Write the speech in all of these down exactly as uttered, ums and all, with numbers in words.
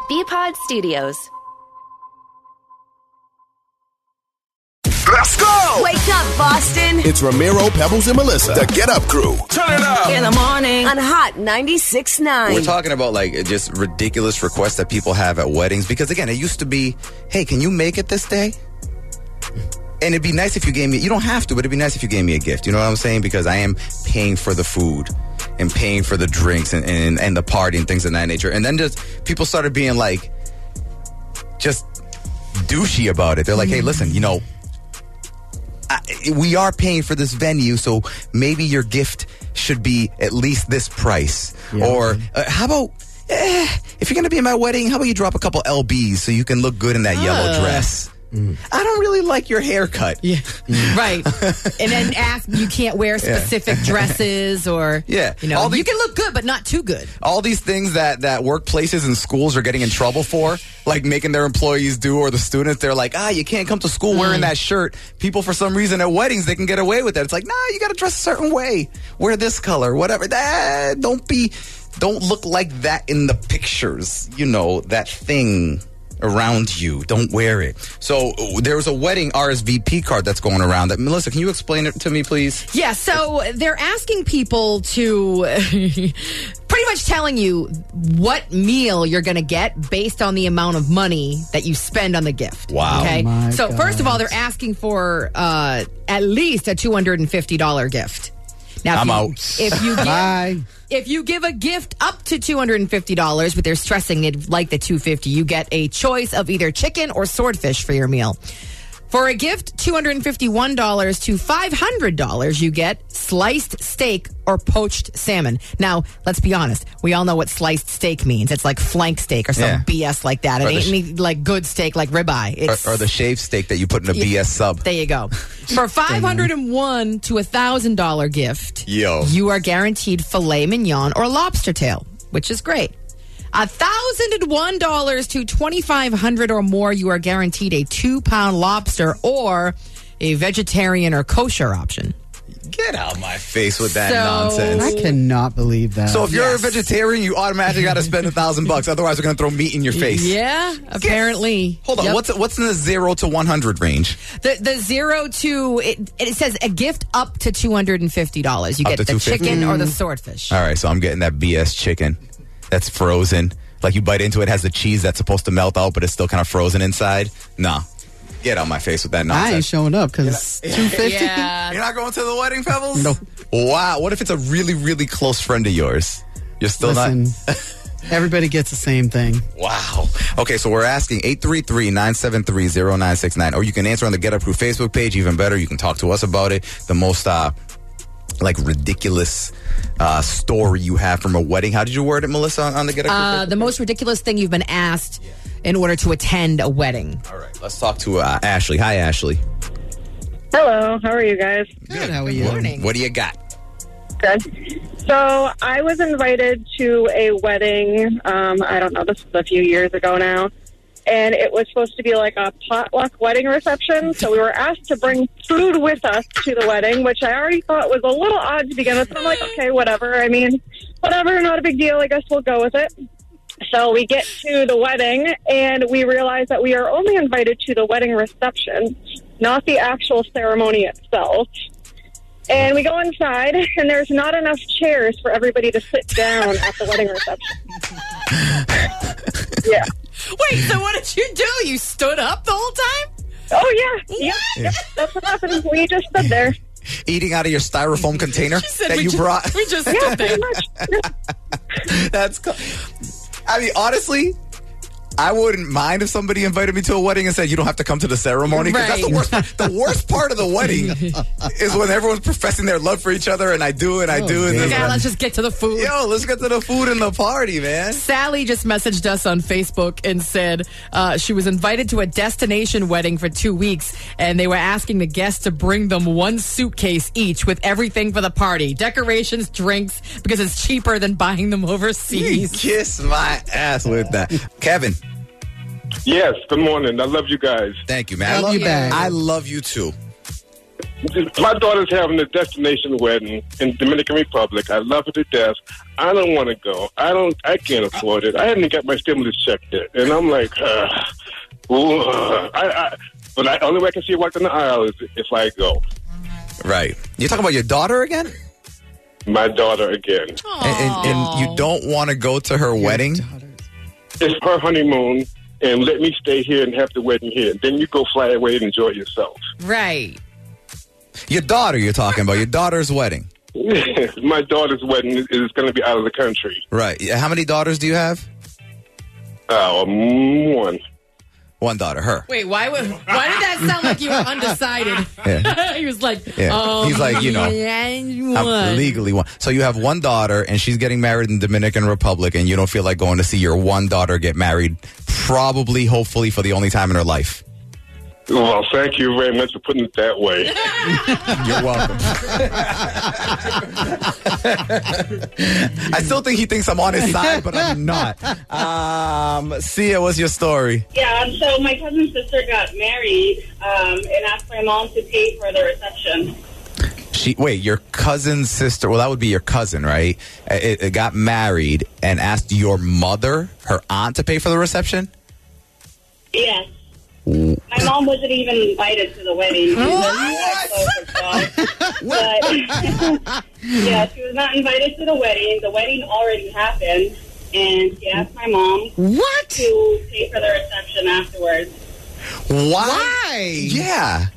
B-Pod Studios. Let's go! Wake up, Boston. It's Ramiro, Pebbles, and Melissa, the Get Up Crew. Turn it up! In the morning on Hot ninety-six point nine. We're talking about like just ridiculous requests that people have at weddings. Because again, it used to be, hey, can you make it this day? And it'd be nice if you gave me, you don't have to, but it'd be nice if you gave me a gift. You know what I'm saying? Because I am paying for the food and paying for the drinks and, and, and the party and things of that nature. And then just people started being like, just douchey about it. They're like, hey, listen, you know, I, we are paying for this venue, so maybe your gift should be at least this price. Yeah, or uh, how about, eh, if you're going to be in my wedding, how about you drop a couple L Bs so you can look good in that uh. yellow dress? Mm. I don't really like your haircut. Yeah, right. And then ask, you can't wear specific yeah. dresses or, yeah. you know, these, you can look good, but not too good. All these things that, that workplaces and schools are getting in trouble for, like making their employees do, or the students, they're like, ah, you can't come to school mm. wearing that shirt. People, for some reason, at weddings, they can get away with it. It's like, nah, you got to dress a certain way. Wear this color, whatever. That, don't be, don't look like that in the pictures. You know, that thing around you. Don't wear it. So there's a wedding R S V P card that's going around. That Melissa, can you explain it to me, please? Yeah, so they're asking people to pretty much telling you what meal you're going to get based on the amount of money that you spend on the gift. Wow. Okay. Oh so God. First of all, they're asking for uh, at least a two hundred fifty dollars gift. Now, I'm if you, out. If you give, Bye. if you give a gift up to two hundred fifty dollars, but they're stressing it like the two hundred fifty dollars, you get a choice of either chicken or swordfish for your meal. For a gift, two hundred fifty-one dollars to five hundred dollars, you get sliced steak or poached salmon. Now, let's be honest. We all know what sliced steak means. It's like flank steak or some Yeah. B S like that. It Or ain't the sh- any like good steak like ribeye. It's, Or, or the shaved steak that you put in a Yeah. B S sub. There you go. For five hundred one dollars to one thousand dollars gift, Yo. you are guaranteed filet mignon or lobster tail, which is great. one thousand one dollars to twenty-five hundred dollars or more, you are guaranteed a two-pound lobster or a vegetarian or kosher option. Get out my face with that So- nonsense. I cannot believe that. So if you're Yes. a vegetarian, you automatically got to spend a thousand bucks. Otherwise, we're going to throw meat in your face. Yeah, apparently. Hold on. Yep. What's what's in the zero to one hundred range? The the zero to it, it says a gift up to two hundred fifty dollars. You Up get to the two hundred fifty chicken dollars? or the swordfish. All right, so I'm getting that B S chicken that's frozen. Like you bite into it, has the cheese that's supposed to melt out, but it's still kind of frozen inside. Nah. Get out my face with that I ain't nonsense. showing up because two hundred fifty dollars. Yeah. You're not going to the wedding, Pebbles? No. Wow. What if it's a really, really close friend of yours? You're still Listen, not... everybody gets the same thing. Wow. Okay, so we're asking eight three three, nine seven three, zero nine six nine. Or you can answer on the Get Up Crew Facebook page. Even better, you can talk to us about it. The most, uh, like, ridiculous uh, story you have from a wedding. How did you word it, Melissa, on, on the Get Up Crew Uh, Facebook the most ridiculous thing you've been asked in order to attend a wedding. All right, let's talk to uh, Ashley. Hi, Ashley. Hello, how are you guys? Good. How are Good you? morning. What do you got? Good. So I was invited to a wedding, um, I don't know, this was a few years ago now, and it was supposed to be like a potluck wedding reception, so we were asked to bring food with us to the wedding, which I already thought was a little odd to begin with, but I'm like, okay, whatever, I mean, whatever, not a big deal, I guess we'll go with it. So we get to the wedding, and we realize that we are only invited to the wedding reception, not the actual ceremony itself. And we go inside, and there's not enough chairs for everybody to sit down at the wedding reception. Yeah. Wait, so what did you do? You stood up the whole time? Oh, yeah. Yeah, yeah. That's what happened. We just stood there. Eating out of your styrofoam container She said that we you ju- brought? We just Yeah, stood pretty there. much. Yeah. That's cool. I mean, honestly, I wouldn't mind if somebody invited me to a wedding and said, you don't have to come to the ceremony. Because that's the Right. worst, the worst part of the wedding is when everyone's professing their love for each other, and I do, and I Oh, do. And man. this- Yeah, let's just get to the food. Yo, let's get to the food and the party, man. Sally just messaged us on Facebook and said uh, she was invited to a destination wedding for two weeks, and they were asking the guests to bring them one suitcase each with everything for the party, decorations, drinks, because it's cheaper than buying them overseas. Kiss my ass with that. Kevin, Yes, good morning. I love you guys. thank you, man. I Love you back. I love you too. My daughter's having a destination wedding in Dominican Republic. I love her to death. I don't want to go. I don't. I can't afford it. I haven't got my stimulus check yet, and I'm like, uh, ooh, uh, I, I. But the only way I can see her walk down the aisle is if I go. Right. You're talking about your daughter again? My daughter again. And, and, and you don't want to go to her wedding? It's her honeymoon, and let me stay here and have the wedding here. Then you go fly away and enjoy yourself. Right. Your daughter you're talking about. Your daughter's wedding. My daughter's wedding is, is going to be out of the country. Right. How many daughters do you have? Uh, one. One daughter, her. Wait, why would, why did that sound like you were undecided? Yeah. He was like, Yeah. um, He's like, you know, I'm legally one. So you have one daughter, and she's getting married in the Dominican Republic, and you don't feel like going to see your one daughter get married, probably, hopefully, for the only time in her life. Well, thank you very much for putting it that way. You're welcome. I still think he thinks I'm on his side, but I'm not. Um, Sia, what's your story? Yeah, um, so my cousin's sister got married um, and asked my mom to pay for the reception. She wait, your cousin's sister. Well, that would be your cousin, right? It, it got married and asked your mother, her aunt, to pay for the reception. Yes. My mom wasn't even invited to the wedding. What? But, yeah, she was not invited to the wedding. The wedding already happened, and she asked my mom what? to pay for the reception afterwards. Why? Why? Yeah.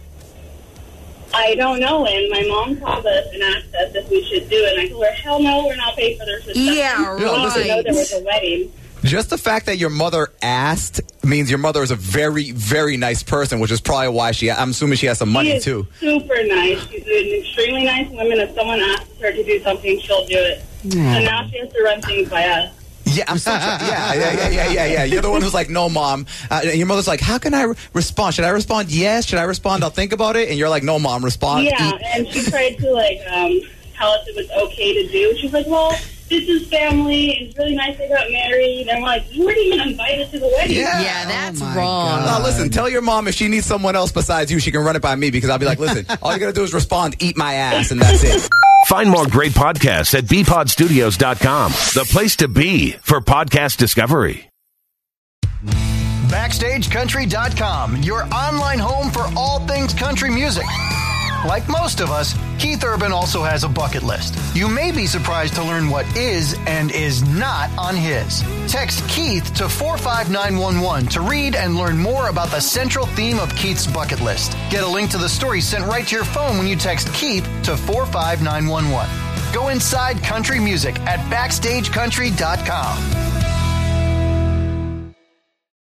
I don't know, and my mom called us and asked us if we should do it, and I told her, hell no, we're not paying for the reception. Yeah, We didn't right. know there was a wedding. Just the fact that your mother asked means your mother is a very, very nice person, which is probably why she, I'm assuming she has some money, she is too. super nice. She's an extremely nice woman. If someone asks her to do something, she'll do it. And now she has to run things by us. Yeah, I'm so yeah, yeah, yeah, yeah, yeah, yeah. You're the one who's like, no, mom. Uh, and your mother's like, how can I re- respond? Should I respond? Yes. Should I respond? I'll think about it. And you're like, no, mom, respond. Yeah, Eat. and she tried to, like, um, tell us it was okay to do. She's like, well, this is family, and it's really nice they got married. And I'm like, you weren't even invited to the wedding. Yeah. Yeah, that's Oh, my wrong. God. No, listen, tell your mom if she needs someone else besides you, she can run it by me because I'll be like, listen, all you got to do is respond, eat my ass, and that's it. Find more great podcasts at b pod studios dot com, the place to be for podcast discovery. Backstage Country dot com, your online home for all things country music. Like most of us, Keith Urban also has a bucket list. You may be surprised to learn what is and is not on his. Text Keith to four five nine one one to read and learn more about the central theme of Keith's bucket list. Get a link to the story sent right to your phone when you text Keith to four five nine one one. Go inside country music at backstage country dot com.